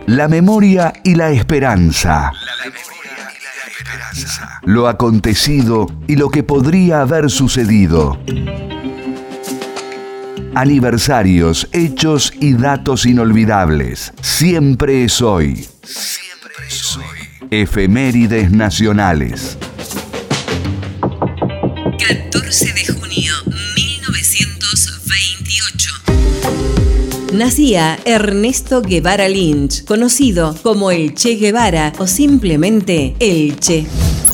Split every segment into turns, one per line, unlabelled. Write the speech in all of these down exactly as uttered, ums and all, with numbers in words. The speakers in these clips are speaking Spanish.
La memoria y la esperanza. La memoria y la esperanza. Lo acontecido y lo que podría haber sucedido. Aniversarios, hechos y datos inolvidables. Siempre es hoy. Siempre es hoy. Efemérides nacionales.
catorce de junio mil novecientos veintiocho. Nacía Ernesto Guevara Lynch, conocido como el Che Guevara o simplemente el Che.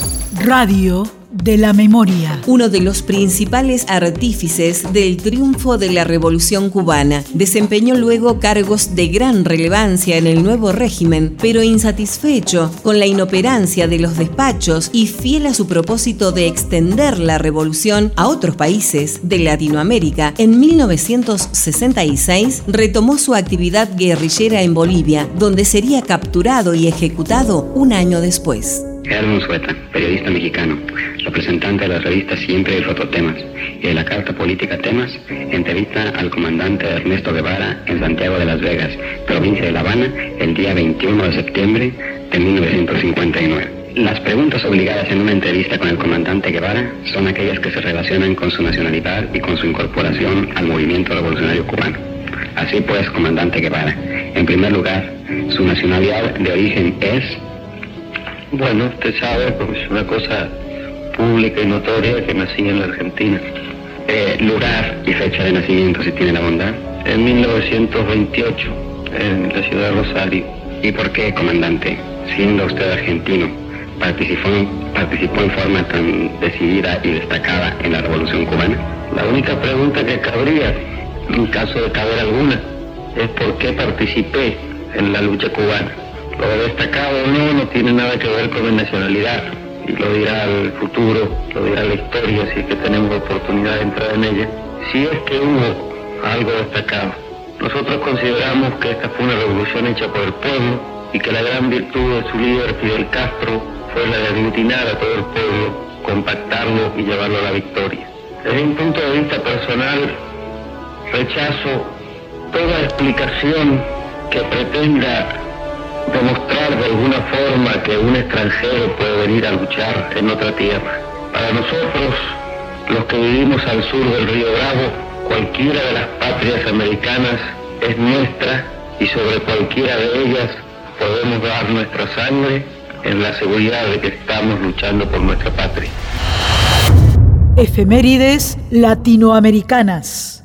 Radio de la memoria.
Uno de los principales artífices del triunfo de la Revolución Cubana. Desempeñó luego cargos de gran relevancia en el nuevo régimen, pero insatisfecho con la inoperancia de los despachos y fiel a su propósito de extender la revolución a otros países de Latinoamérica, en mil novecientos sesenta y seis retomó su actividad guerrillera en Bolivia, donde sería capturado y ejecutado un año después.
Gerardo Unzueta, periodista mexicano, representante de la revista Siempre y Fototemas y de la carta política Temas, entrevista al comandante Ernesto Guevara en Santiago de Las Vegas, provincia de La Habana, el día veintiuno de septiembre de mil novecientos cincuenta y nueve. Las preguntas obligadas en una entrevista con el comandante Guevara son aquellas que se relacionan con su nacionalidad y con su incorporación al movimiento revolucionario cubano. Así pues, comandante Guevara, en primer lugar, su nacionalidad de origen es...
Bueno, usted sabe, porque es una cosa pública y notoria, que nací en la Argentina.
Eh, lugar y fecha de nacimiento, si tiene la bondad.
En mil novecientos veintiocho, en la ciudad de Rosario.
¿Y por qué, comandante, siendo usted argentino, participó, participó en forma tan decidida y destacada en la Revolución Cubana?
La única pregunta que cabría, en caso de caber alguna, es por qué participé en la lucha cubana. Lo destacado o no, no tiene nada que ver con mi nacionalidad, y lo dirá el futuro, lo dirá la historia, si es que tenemos oportunidad de entrar en ella. Si es que hubo algo destacado, nosotros consideramos que esta fue una revolución hecha por el pueblo y que la gran virtud de su líder Fidel Castro fue la de aglutinar a todo el pueblo, compactarlo y llevarlo a la victoria. Desde un punto de vista personal, rechazo toda explicación que pretenda demostrar de alguna forma que un extranjero puede venir a luchar en otra tierra. Para nosotros, los que vivimos al sur del río Bravo, cualquiera de las patrias americanas es nuestra y sobre cualquiera de ellas podemos dar nuestra sangre en la seguridad de que estamos luchando por nuestra patria.
Efemérides latinoamericanas.